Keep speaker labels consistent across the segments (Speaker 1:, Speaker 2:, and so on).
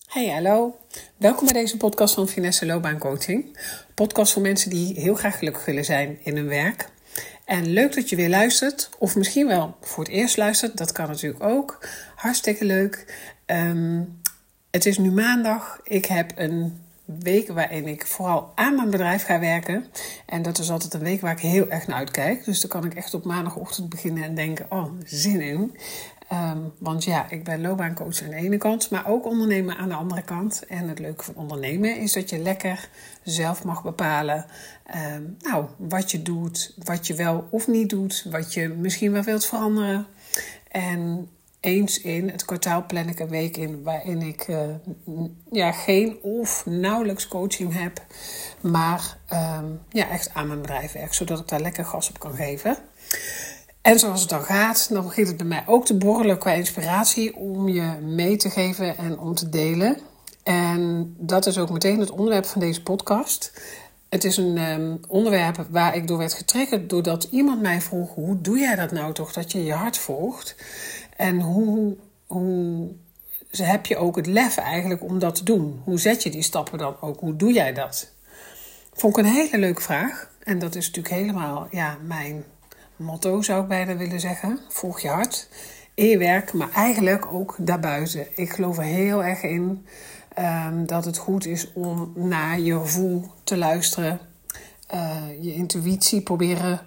Speaker 1: Hey, hallo. Welkom bij deze podcast van Finesse Loopbaancoaching. Podcast voor mensen die heel graag gelukkig willen zijn in hun werk. En leuk dat je weer luistert, of misschien wel voor het eerst luistert. Dat kan natuurlijk ook. Hartstikke leuk. Het is nu maandag. Ik heb een week waarin ik vooral aan mijn bedrijf ga werken. En dat is altijd een week waar ik heel erg naar uitkijk. Dus dan kan ik echt op maandagochtend beginnen en denken, oh, zin in. Want ja, ik ben loopbaancoach aan de ene kant, maar ook ondernemer aan de andere kant. En het leuke van ondernemen is dat je lekker zelf mag bepalen wat je doet, wat je wel of niet doet, wat je misschien wel wilt veranderen. En eens in het kwartaal plan ik een week in waarin ik geen of nauwelijks coaching heb, maar echt aan mijn bedrijf werk, zodat ik daar lekker gas op kan geven. En zoals het dan gaat, dan begint het bij mij ook te borrelen qua inspiratie om je mee te geven en om te delen. En dat is ook meteen het onderwerp van deze podcast. Het is een onderwerp waar ik door werd getriggerd doordat iemand mij vroeg, hoe doe jij dat nou toch, dat je je hart volgt? En hoe heb je ook het lef eigenlijk om dat te doen? Hoe zet je die stappen dan ook? Hoe doe jij dat? Vond ik een hele leuke vraag. En dat is natuurlijk helemaal mijn motto, zou ik bijna willen zeggen. Volg je hart in je werk, maar eigenlijk ook daarbuiten. Ik geloof er heel erg in dat het goed is om naar je gevoel te luisteren. Je intuïtie proberen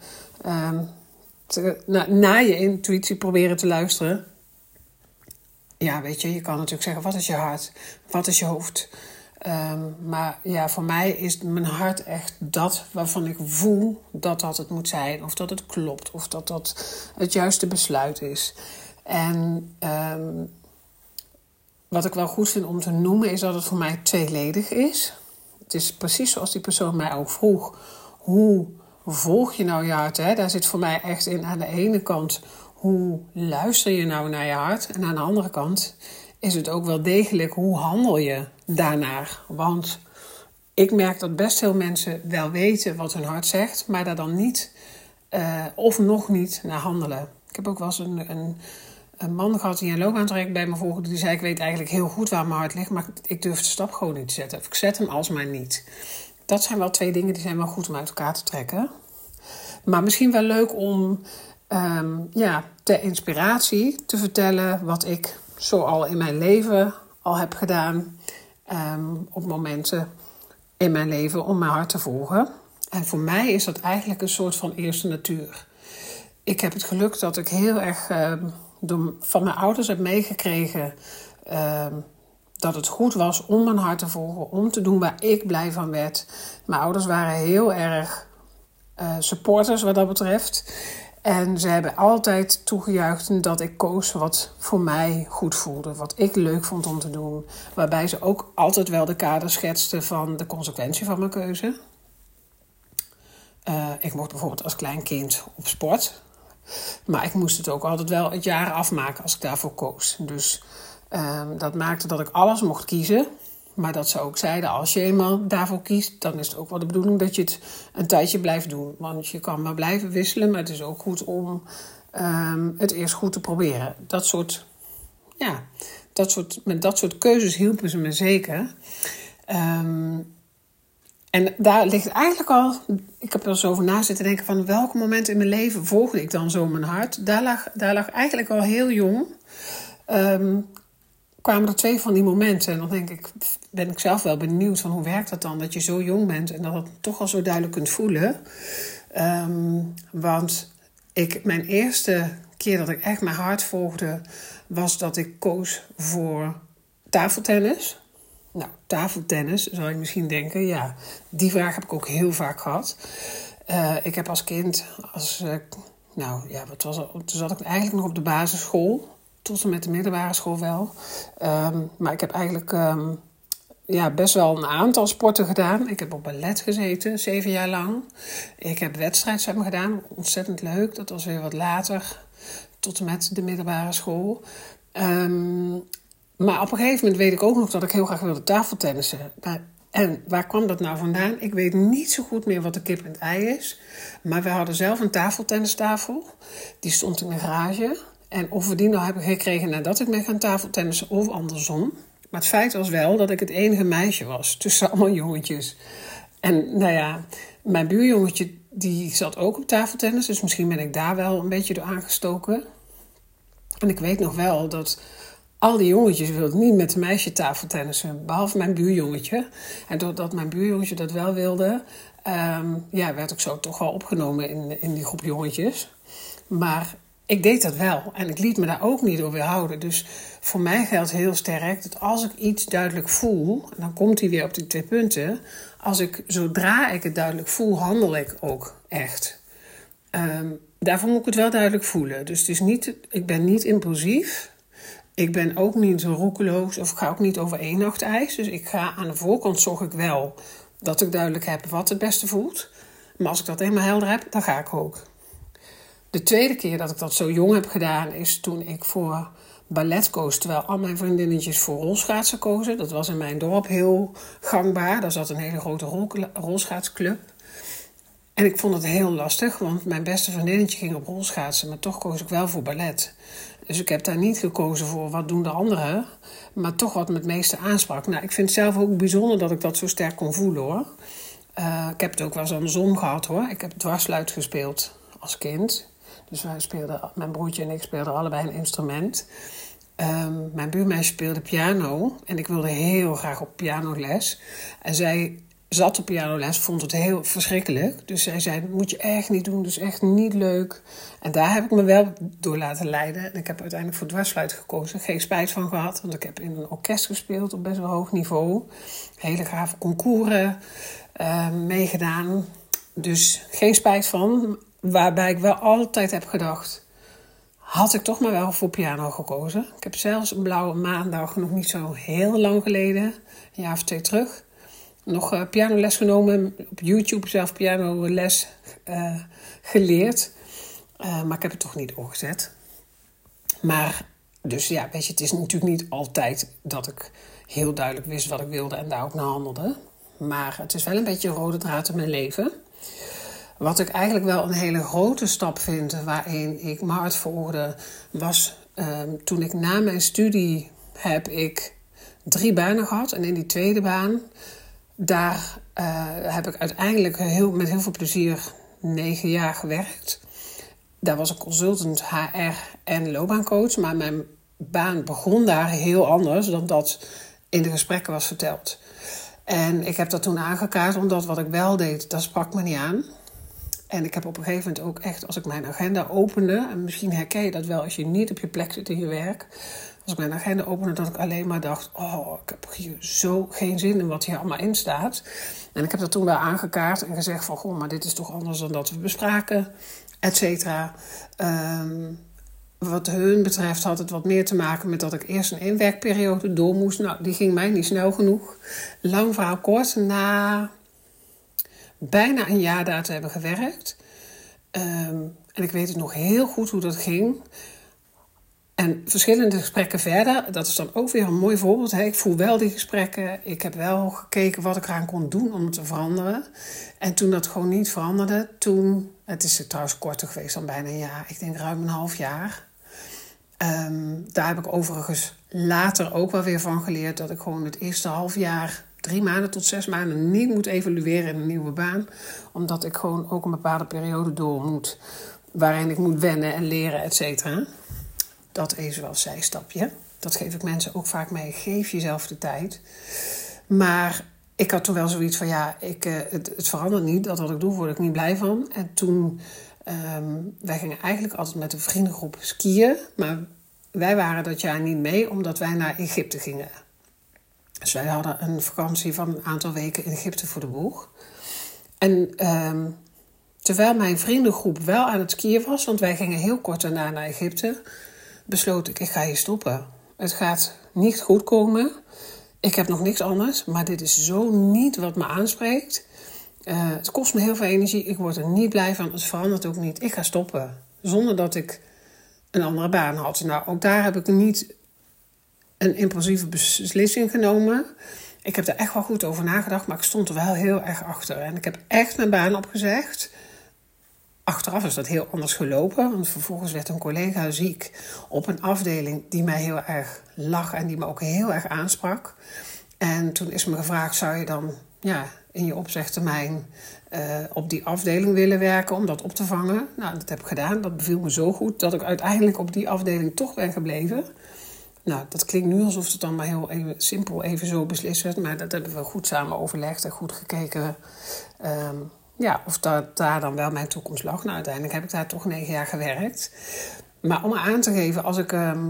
Speaker 1: naar je intuïtie proberen te luisteren. Ja, weet je kan natuurlijk zeggen, wat is je hart? Wat is je hoofd? Maar ja, voor mij is mijn hart echt dat waarvan ik voel dat het moet zijn. Of dat het klopt. Of dat het juiste besluit is. En wat ik wel goed vind om te noemen is dat het voor mij tweeledig is. Het is precies zoals die persoon mij ook vroeg. Hoe volg je nou je hart? Hè? Daar zit voor mij echt in aan de ene kant, hoe luister je nou naar je hart? En aan de andere kant is het ook wel degelijk, hoe handel je daarnaar? Want ik merk dat best veel mensen wel weten wat hun hart zegt, maar daar dan niet of nog niet naar handelen. Ik heb ook wel eens een man gehad die een loopbaantraject bij me volgde. Die zei, ik weet eigenlijk heel goed waar mijn hart ligt, maar ik durf de stap gewoon niet te zetten. Of ik zet hem alsmaar niet. Dat zijn wel twee dingen die zijn wel goed om uit elkaar te trekken. Maar misschien wel leuk om ter inspiratie te vertellen wat ik zo al in mijn leven al heb gedaan. Op momenten in mijn leven om mijn hart te volgen. En voor mij is dat eigenlijk een soort van eerste natuur. Ik heb het geluk dat ik heel erg van mijn ouders heb meegekregen dat het goed was om mijn hart te volgen. Om te doen waar ik blij van werd. Mijn ouders waren heel erg supporters wat dat betreft. En ze hebben altijd toegejuicht dat ik koos wat voor mij goed voelde. Wat ik leuk vond om te doen. Waarbij ze ook altijd wel de kader schetsten van de consequentie van mijn keuze. Ik mocht bijvoorbeeld als klein kind op sport. Maar ik moest het ook altijd wel het jaar afmaken als ik daarvoor koos. Dus dat maakte dat ik alles mocht kiezen. Maar dat ze ook zeiden, als je eenmaal daarvoor kiest, dan is het ook wel de bedoeling dat je het een tijdje blijft doen. Want je kan maar blijven wisselen, maar het is ook goed om het eerst goed te proberen. Met dat soort keuzes hielpen ze me zeker. En daar ligt eigenlijk al, ik heb er eens over na zitten denken van welke momenten in mijn leven volgde ik dan zo mijn hart. Daar lag eigenlijk al heel jong. Kwamen er 2 van die momenten. En dan ben ik zelf wel benieuwd van hoe werkt dat dan? Dat je zo jong bent en dat het toch al zo duidelijk kunt voelen. Want mijn eerste keer dat ik echt mijn hart volgde, was dat ik koos voor tafeltennis. Nou, tafeltennis, zou je misschien denken. Ja, die vraag heb ik ook heel vaak gehad. Ik heb als kind, toen zat ik eigenlijk nog op de basisschool. Tot en met de middelbare school wel. Maar ik heb eigenlijk best wel een aantal sporten gedaan. Ik heb op ballet gezeten, 7 jaar lang. Ik heb wedstrijdzwemmen gedaan, ontzettend leuk. Dat was weer wat later, tot en met de middelbare school. Maar op een gegeven moment weet ik ook nog dat ik heel graag wilde tafeltennissen. En waar kwam dat nou vandaan? Ik weet niet zo goed meer wat de kip en het ei is. Maar we hadden zelf een tafeltennistafel. Die stond in de garage. En of we die nou hebben gekregen nadat ik ben gaan tafeltennissen of andersom, Maar het feit was wel dat ik het enige meisje was tussen allemaal jongetjes. En mijn buurjongetje die zat ook op tafeltennis. Dus misschien ben ik daar wel een beetje door aangestoken. En ik weet nog wel dat al die jongetjes wilden niet met een meisje tafeltennissen. Behalve mijn buurjongetje. En doordat mijn buurjongetje dat wel wilde, werd ik zo toch wel opgenomen in die groep jongetjes. Maar ik deed dat wel. En ik liet me daar ook niet door weerhouden. Dus voor mij geldt heel sterk dat als ik iets duidelijk voel, en dan komt hij weer op die 2 punten. Zodra ik het duidelijk voel, handel ik ook echt. Daarvoor moet ik het wel duidelijk voelen. Dus het is niet, ik ben niet impulsief. Ik ben ook niet roekeloos of ik ga ook niet over één nacht ijs. Dus ik ga aan de voorkant zorg ik wel dat ik duidelijk heb wat het beste voelt. Maar als ik dat helemaal helder heb, dan ga ik ook. De tweede keer dat ik dat zo jong heb gedaan is toen ik voor ballet koos, terwijl al mijn vriendinnetjes voor rolschaatsen kozen. Dat was in mijn dorp heel gangbaar. Daar zat een hele grote rolschaatsclub. En ik vond het heel lastig, want mijn beste vriendinnetje ging op rolschaatsen, maar toch koos ik wel voor ballet. Dus ik heb daar niet gekozen voor wat doen de anderen, maar toch wat me het meeste aansprak. Nou, ik vind het zelf ook bijzonder dat ik dat zo sterk kon voelen, hoor. Ik heb het ook wel eens andersom gehad, hoor. Ik heb dwarsfluit gespeeld als kind. Dus mijn broertje en ik speelden allebei een instrument. Mijn buurmeisje speelde piano en ik wilde heel graag op pianoles. En zij zat op pianoles, vond het heel verschrikkelijk. Dus zij zei, dat moet je echt niet doen, dus echt niet leuk. En daar heb ik me wel door laten leiden. En ik heb uiteindelijk voor dwarsfluit gekozen. Geen spijt van gehad, want ik heb in een orkest gespeeld op best wel hoog niveau. Hele gave concours meegedaan. Dus geen spijt van. Waarbij ik wel altijd heb gedacht, had ik toch maar wel voor piano gekozen. Ik heb zelfs een blauwe maandag, nog niet zo heel lang geleden, een jaar of 2 terug, nog pianoles genomen. Op YouTube zelf pianoles geleerd. Maar ik heb het toch niet doorgezet. Maar, dus ja, weet je, het is natuurlijk niet altijd dat ik heel duidelijk wist wat ik wilde en daar ook naar handelde. Maar het is wel een beetje een rode draad in mijn leven. Wat ik eigenlijk wel een hele grote stap vind waarin ik me hard volgde, was toen ik na mijn studie heb ik 3 banen gehad. En in die tweede baan, daar heb ik uiteindelijk met heel veel plezier 9 jaar gewerkt. Daar was ik consultant HR en loopbaancoach. Maar mijn baan begon daar heel anders dan dat in de gesprekken was verteld. En ik heb dat toen aangekaart, omdat wat ik wel deed, dat sprak me niet aan. En ik heb op een gegeven moment ook echt, als ik mijn agenda opende, en misschien herken je dat wel als je niet op je plek zit in je werk. Als ik mijn agenda opende, dat ik alleen maar dacht, ik heb hier zo geen zin in wat hier allemaal in staat. En ik heb dat toen wel aangekaart en gezegd van, goh, maar dit is toch anders dan dat we bespraken, et cetera. Wat hun betreft had het wat meer te maken met dat ik eerst een inwerkperiode door moest. Nou, die ging mij niet snel genoeg. Lang verhaal kort, na bijna een jaar daar te hebben gewerkt. En ik weet het nog heel goed hoe dat ging. En verschillende gesprekken verder, dat is dan ook weer een mooi voorbeeld. Ik voel wel die gesprekken. Ik heb wel gekeken wat ik eraan kon doen om het te veranderen. En toen dat gewoon niet veranderde, het is trouwens korter geweest dan bijna een jaar. Ik denk ruim een half jaar. Daar heb ik overigens later ook wel weer van geleerd dat ik gewoon het eerste half jaar, 3 maanden tot 6 maanden niet moet evalueren in een nieuwe baan. Omdat ik gewoon ook een bepaalde periode door moet, waarin ik moet wennen en leren, et cetera. Dat is wel een zijstapje. Dat geef ik mensen ook vaak mee. Geef jezelf de tijd. Maar ik had toen wel zoiets van, het verandert niet. Dat wat ik doe, word ik niet blij van. En toen, wij gingen eigenlijk altijd met een vriendengroep skiën. Maar wij waren dat jaar niet mee, omdat wij naar Egypte gingen. Dus wij hadden een vakantie van een aantal weken in Egypte voor de boeg. En terwijl mijn vriendengroep wel aan het skiën was, want wij gingen heel kort daarna naar Egypte, besloot ik ga hier stoppen. Het gaat niet goed komen. Ik heb nog niks anders, maar dit is zo niet wat me aanspreekt. Het kost me heel veel energie. Ik word er niet blij van. Het verandert ook niet. Ik ga stoppen. Zonder dat ik een andere baan had. Nou, ook daar heb ik niet een impulsieve beslissing genomen. Ik heb er echt wel goed over nagedacht, maar ik stond er wel heel erg achter. En ik heb echt mijn baan opgezegd. Achteraf is dat heel anders gelopen. Want vervolgens werd een collega ziek op een afdeling die mij heel erg lag en die me ook heel erg aansprak. En toen is me gevraagd, zou je dan in je opzegtermijn op die afdeling willen werken om dat op te vangen? Nou, dat heb ik gedaan. Dat beviel me zo goed dat ik uiteindelijk op die afdeling toch ben gebleven. Nou, dat klinkt nu alsof het dan maar heel simpel even zo beslist werd. Maar dat hebben we goed samen overlegd en goed gekeken of daar dan wel mijn toekomst lag. Nou, uiteindelijk heb ik daar toch 9 jaar gewerkt. Maar om aan te geven, als ik...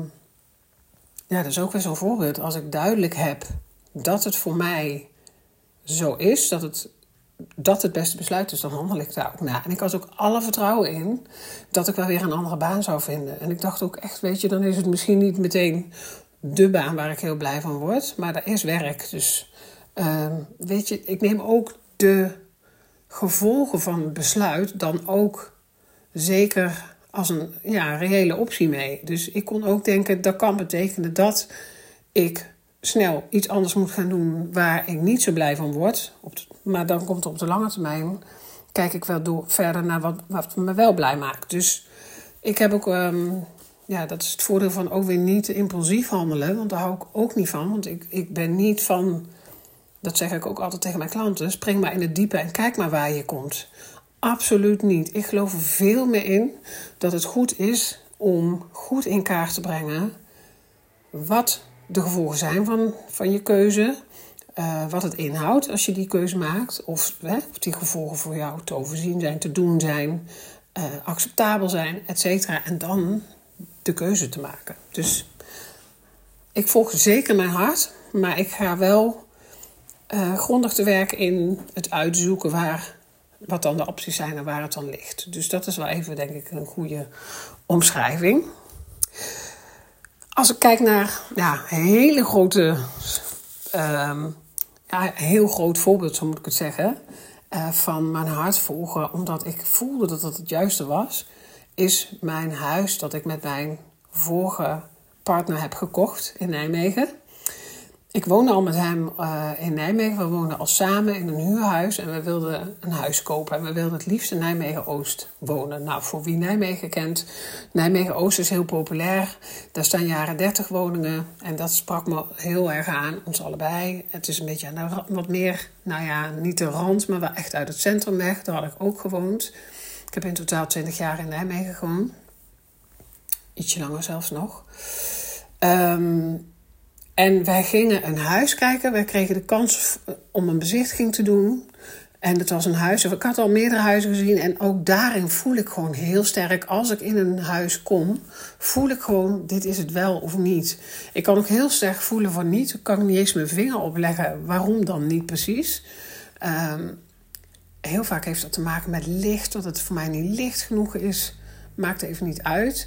Speaker 1: dat is ook weer zo'n voorbeeld. Als ik duidelijk heb dat het voor mij zo is, dat het beste besluit is, dan handel ik daar ook naar. En ik had ook alle vertrouwen in dat ik wel weer een andere baan zou vinden. En ik dacht ook echt, weet je, dan is het misschien niet meteen de baan waar ik heel blij van word. Maar dat is werk. Dus weet je, ik neem ook de gevolgen van het besluit dan ook zeker als een reële optie mee. Dus ik kon ook denken, dat kan betekenen dat ik snel iets anders moet gaan doen waar ik niet zo blij van word. Maar dan komt er op de lange termijn, kijk ik wel verder naar wat me wel blij maakt. Dus ik heb ook, dat is het voordeel van ook weer niet impulsief handelen. Want daar hou ik ook niet van. Want ik ben niet van, dat zeg ik ook altijd tegen mijn klanten, spring maar in het diepe en kijk maar waar je komt. Absoluut niet. Ik geloof er veel meer in dat het goed is om goed in kaart te brengen wat de gevolgen zijn van je keuze. Wat het inhoudt als je die keuze maakt. Of die gevolgen voor jou te overzien zijn, te doen zijn, acceptabel zijn, et cetera. En dan de keuze te maken. Dus ik volg zeker mijn hart. Maar ik ga wel grondig te werk in het uitzoeken wat dan de opties zijn en waar het dan ligt. Dus dat is wel even, denk ik, een goede omschrijving. Als ik kijk naar hele grote, heel groot voorbeeld, zo moet ik het zeggen, van mijn hart volgen, omdat ik voelde dat het juiste was, is mijn huis dat ik met mijn vorige partner heb gekocht in Nijmegen. Ik woonde al met hem in Nijmegen. We woonden al samen in een huurhuis en we wilden een huis kopen. En we wilden het liefst in Nijmegen-Oost wonen. Nou, voor wie Nijmegen kent, Nijmegen-Oost is heel populair. Daar staan jaren 30 woningen en dat sprak me heel erg aan, ons allebei. Het is een beetje aan wat meer, niet de rand, maar wel echt uit het centrum weg. Daar had ik ook gewoond. Ik heb in totaal 20 jaar in Nijmegen gewoond. Ietsje langer zelfs nog. En wij gingen een huis kijken. Wij kregen de kans om een bezichtiging te doen. En het was een huis. Ik had al meerdere huizen gezien. En ook daarin voel ik gewoon heel sterk. Als ik in een huis kom, voel ik gewoon, dit is het wel of niet. Ik kan ook heel sterk voelen van niet. Ik kan niet eens mijn vinger opleggen. Waarom dan niet precies? Heel vaak heeft dat te maken met licht. Dat het voor mij niet licht genoeg is. Maakt even niet uit.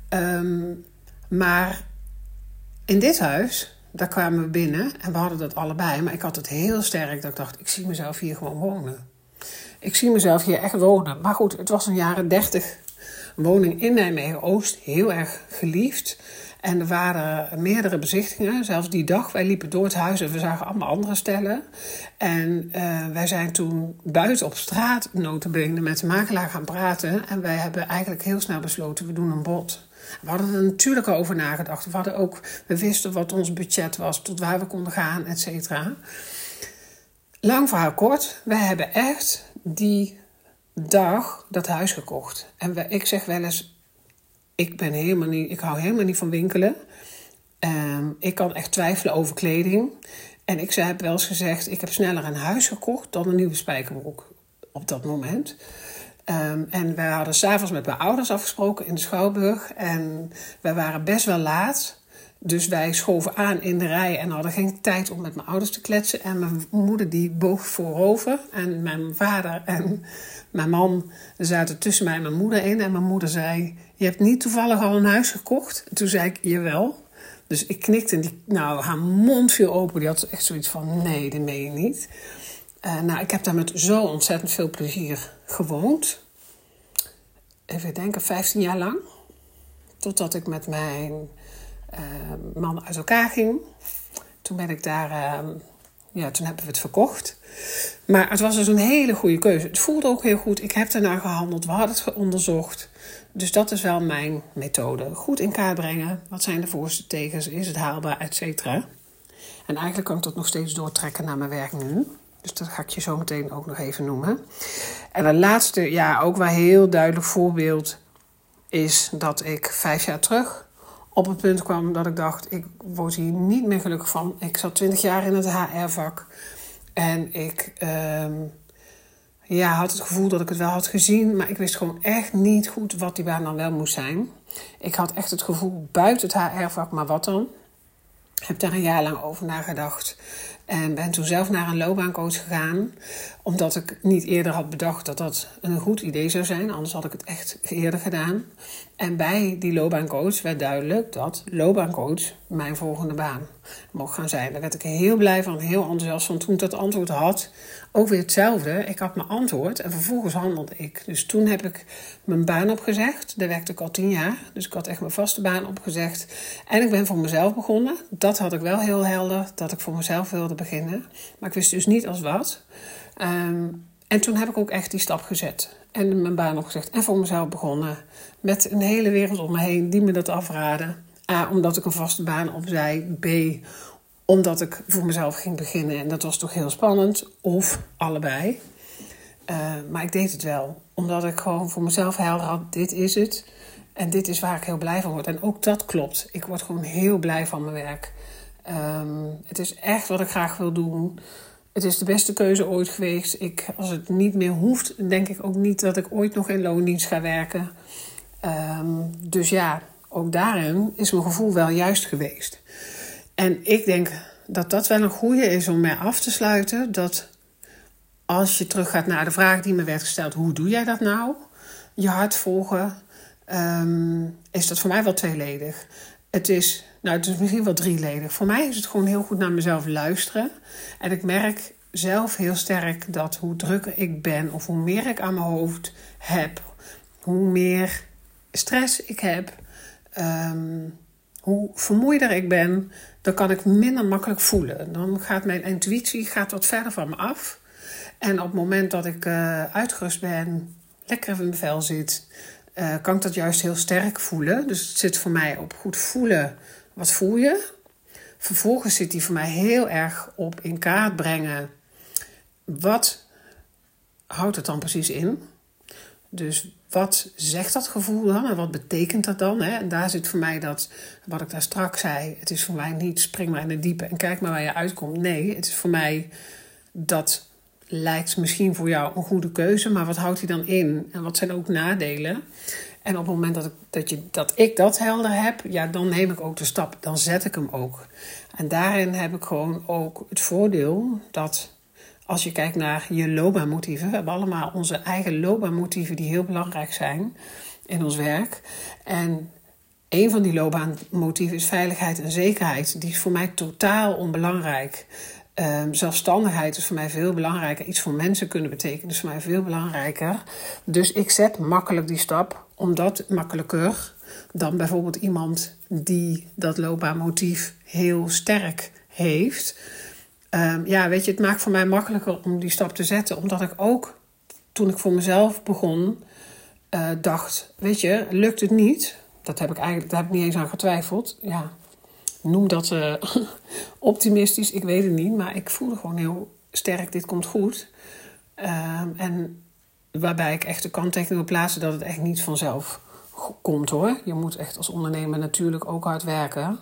Speaker 1: Maar in dit huis, daar kwamen we binnen en we hadden dat allebei. Maar ik had het heel sterk dat ik dacht, ik zie mezelf hier gewoon wonen. Ik zie mezelf hier echt wonen. Maar goed, het was een jaren 30 woning in Nijmegen-Oost. Heel erg geliefd. En er waren meerdere bezichtigingen. Zelfs die dag, wij liepen door het huis en we zagen allemaal andere stellen. En wij zijn toen buiten op straat nota bene met de makelaar gaan praten. En wij hebben eigenlijk heel snel besloten, we doen een bod. We hadden er natuurlijk over nagedacht. We wisten wat ons budget was, tot waar we konden gaan, et cetera. Lang verhaal kort, wij hebben echt die dag dat huis gekocht. En ik zeg wel eens, ik hou helemaal niet van winkelen. Ik kan echt twijfelen over kleding. En ik heb wel eens gezegd, ik heb sneller een huis gekocht dan een nieuwe spijkerbroek op dat moment. En wij hadden 's avonds met mijn ouders afgesproken in de Schouwburg. En wij waren best wel laat. Dus wij schoven aan in de rij en hadden geen tijd om met mijn ouders te kletsen. En mijn moeder die boog voorover. En mijn vader en mijn man zaten tussen mij en mijn moeder in. En mijn moeder zei, je hebt niet toevallig al een huis gekocht? En toen zei ik, jawel. Dus ik knikte en haar mond viel open. Die had echt zoiets van, nee, dat meen je niet. Ik heb daar met zo ontzettend veel plezier gewoond. Even denken, 15 jaar lang. Totdat ik met mijn man uit elkaar ging. Toen ben ik daar toen hebben we het verkocht. Maar het was dus een hele goede keuze. Het voelde ook heel goed. Ik heb ernaar gehandeld. We hadden het onderzocht. Dus dat is wel mijn methode. Goed in kaart brengen. Wat zijn de voor's en tegens? Is het haalbaar? Et cetera. En eigenlijk kan ik dat nog steeds doortrekken naar mijn werk nu. Dus dat ga ik je zo meteen ook nog even noemen. En het laatste, ook wel heel duidelijk voorbeeld is dat ik 5 jaar terug op het punt kwam dat ik dacht, ik word hier niet meer gelukkig van. Ik zat 20 jaar in het HR-vak en ik had het gevoel dat ik het wel had gezien, maar ik wist gewoon echt niet goed wat die baan dan wel moest zijn. Ik had echt het gevoel buiten het HR-vak, maar wat dan? Heb daar een jaar lang over nagedacht. En ben toen zelf naar een loopbaancoach gegaan. Omdat ik niet eerder had bedacht dat dat een goed idee zou zijn. Anders had ik het echt eerder gedaan. En bij die loopbaancoach werd duidelijk dat loopbaancoach mijn volgende baan mocht gaan zijn. Daar werd ik heel blij van, heel enthousiast van. Toen ik dat antwoord had, ook weer hetzelfde. Ik had mijn antwoord en vervolgens handelde ik. Dus toen heb ik mijn baan opgezegd. Daar werkte ik al 10 jaar. Dus ik had echt mijn vaste baan opgezegd. En ik ben voor mezelf begonnen. Dat had ik wel heel helder, dat ik voor mezelf wilde beginnen. Maar ik wist dus niet als wat. En toen heb ik ook echt die stap gezet. En mijn baan opgezegd. En voor mezelf begonnen. Met een hele wereld om me heen die me dat afraden. A, omdat ik een vaste baan opzij. B, omdat ik voor mezelf ging beginnen. En dat was toch heel spannend. Of allebei. Maar ik deed het wel. Omdat ik gewoon voor mezelf helder had. Dit is het. En dit is waar ik heel blij van word. En ook dat klopt. Ik word gewoon heel blij van mijn werk. Het is echt wat ik graag wil doen. Het is de beste keuze ooit geweest. Als het niet meer hoeft, denk ik ook niet dat ik ooit nog in loondienst ga werken. Dus ook daarin is mijn gevoel wel juist geweest. En ik denk dat dat wel een goede is om mee af te sluiten. Dat als je teruggaat naar de vraag die me werd gesteld, hoe doe jij dat nou? Je hart volgen, is dat voor mij wel tweeledig. Het is misschien wel drieledig. Voor mij is het gewoon heel goed naar mezelf luisteren. En ik merk zelf heel sterk dat hoe drukker ik ben of hoe meer ik aan mijn hoofd heb, hoe meer stress ik heb, hoe vermoeider ik ben, dan kan ik minder makkelijk voelen. Dan gaat mijn intuïtie wat verder van me af. En op het moment dat ik uitgerust ben, lekker in mijn vel zit, kan ik dat juist heel sterk voelen. Dus het zit voor mij op goed voelen. Wat voel je? Vervolgens zit die voor mij heel erg op in kaart brengen. Wat houdt het dan precies in? Dus wat zegt dat gevoel dan? En wat betekent dat dan? Hè? En daar zit voor mij dat, wat ik daar straks zei. Het is voor mij niet spring maar in het diepe en kijk maar waar je uitkomt. Nee, het is voor mij dat lijkt misschien voor jou een goede keuze. Maar wat houdt die dan in? En wat zijn ook nadelen? En op het moment dat ik dat helder heb, dan neem ik ook de stap. Dan zet ik hem ook. En daarin heb ik gewoon ook het voordeel dat als je kijkt naar je loopbaanmotieven. We hebben allemaal onze eigen loopbaanmotieven die heel belangrijk zijn in ons werk. En een van die loopbaanmotieven is veiligheid en zekerheid. Die is voor mij totaal onbelangrijk. Zelfstandigheid is voor mij veel belangrijker. Iets voor mensen kunnen betekenen is voor mij veel belangrijker. Dus ik zet makkelijk die stap, omdat makkelijker dan bijvoorbeeld iemand die dat loopbaanmotief heel sterk heeft. Het maakt voor mij makkelijker om die stap te zetten. Omdat ik ook, toen ik voor mezelf begon, dacht, lukt het niet? Daar heb ik niet eens aan getwijfeld. Ja, noem dat optimistisch, ik weet het niet. Maar ik voelde gewoon heel sterk, dit komt goed. En waarbij ik echt de kanttekening wil plaatsen dat het echt niet vanzelf komt hoor. Je moet echt als ondernemer natuurlijk ook hard werken.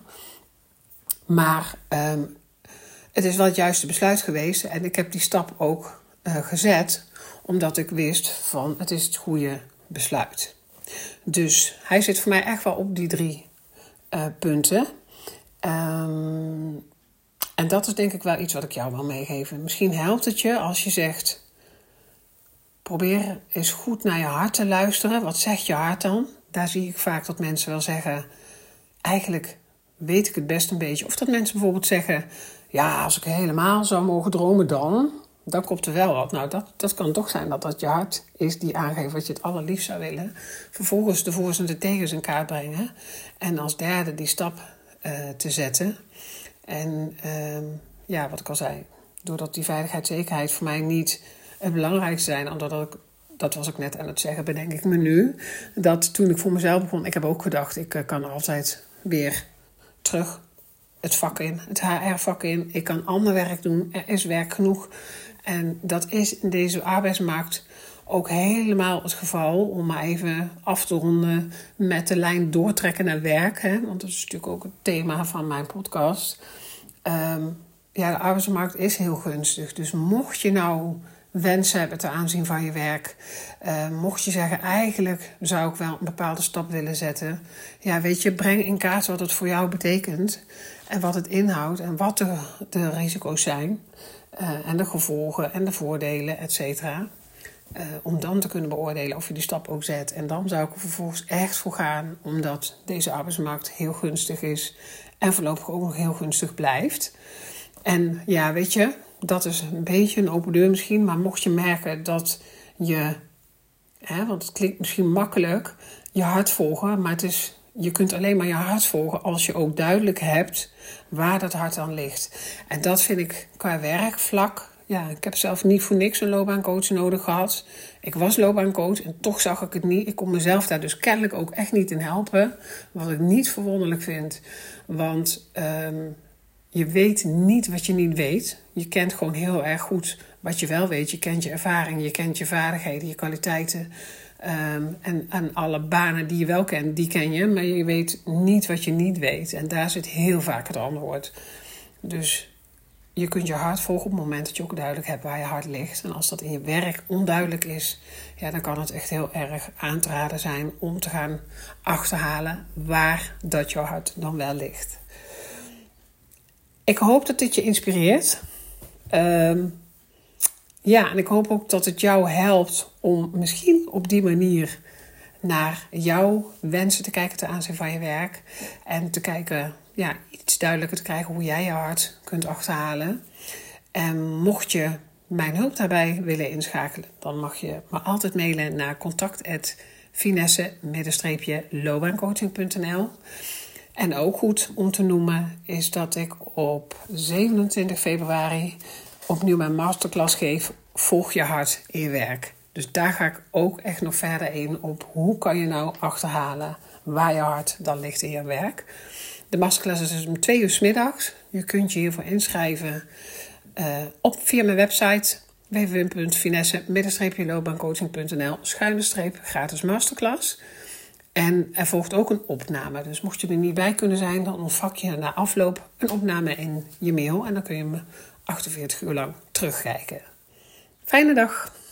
Speaker 1: Maar het is wel het juiste besluit geweest. En ik heb die stap ook gezet. Omdat ik wist van het is het goede besluit. Dus hij zit voor mij echt wel op die 3 punten. En dat is denk ik wel iets wat ik jou wil meegeven. Misschien helpt het je als je zegt, probeer eens goed naar je hart te luisteren. Wat zegt je hart dan? Daar zie ik vaak dat mensen wel zeggen, eigenlijk weet ik het best een beetje. Of dat mensen bijvoorbeeld zeggen, ja, als ik helemaal zou mogen dromen dan komt er wel wat. Nou, dat kan toch zijn dat dat je hart is die aangeeft wat je het allerliefst zou willen. Vervolgens de voor's en de tegens in kaart brengen. En als derde die stap te zetten. En wat ik al zei, doordat die veiligheid, zekerheid voor mij niet het belangrijkste zijn. Omdat dat was ik net aan het zeggen, bedenk ik me nu. Dat toen ik voor mezelf begon, ik heb ook gedacht, ik kan altijd weer terug het vak in, het HR-vak in. Ik kan ander werk doen, er is werk genoeg. En dat is in deze arbeidsmarkt ook helemaal het geval, om maar even af te ronden met de lijn doortrekken naar werk. Hè? Want dat is natuurlijk ook het thema van mijn podcast. De arbeidsmarkt is heel gunstig. Dus mocht je nou wensen hebben ten aanzien van je werk, mocht je zeggen, eigenlijk zou ik wel een bepaalde stap willen zetten. Ja, weet je, breng in kaart wat het voor jou betekent en wat het inhoudt en wat de risico's zijn en de gevolgen en de voordelen, et cetera. Om dan te kunnen beoordelen of je die stap ook zet. En dan zou ik er vervolgens echt voor gaan, omdat deze arbeidsmarkt heel gunstig is en voorlopig ook nog heel gunstig blijft. En ja, weet je, dat is een beetje een open deur misschien, maar mocht je merken dat je, want het klinkt misschien makkelijk, je hart volgen, maar je kunt alleen maar je hart volgen als je ook duidelijk hebt waar dat hart aan ligt. En dat vind ik qua werkvlak. Ja, ik heb zelf niet voor niks een loopbaancoach nodig gehad. Ik was loopbaancoach en toch zag ik het niet. Ik kon mezelf daar dus kennelijk ook echt niet in helpen. Wat ik niet verwonderlijk vind. Want je weet niet wat je niet weet. Je kent gewoon heel erg goed wat je wel weet. Je kent je ervaring, je kent je vaardigheden, je kwaliteiten. En alle banen die je wel kent, die ken je. Maar je weet niet wat je niet weet. En daar zit heel vaak het antwoord. Dus je kunt je hart volgen op het moment dat je ook duidelijk hebt waar je hart ligt. En als dat in je werk onduidelijk is, ja, dan kan het echt heel erg aan te raden zijn om te gaan achterhalen waar dat jouw hart dan wel ligt. Ik hoop dat dit je inspireert. En ik hoop ook dat het jou helpt om misschien op die manier naar jouw wensen te kijken ten aanzien van je werk. En te kijken, iets duidelijker te krijgen hoe jij je hart kunt achterhalen. En mocht je mijn hulp daarbij willen inschakelen, dan mag je me altijd mailen naar contact@finesse-loopbaancoaching.nl. En ook goed om te noemen is dat ik op 27 februari opnieuw mijn masterclass geef, Volg je hart in je werk. Dus daar ga ik ook echt nog verder in op hoe kan je nou achterhalen waar je hart dan ligt in je werk. De masterclass is dus om 2:00 's middags. Je kunt je hiervoor inschrijven via mijn website www.finesse-loopbaancoaching.nl/gratis masterclass. En er volgt ook een opname. Dus mocht je er niet bij kunnen zijn, dan ontvang je na afloop een opname in je mail. En dan kun je me 48 uur lang terugkijken. Fijne dag!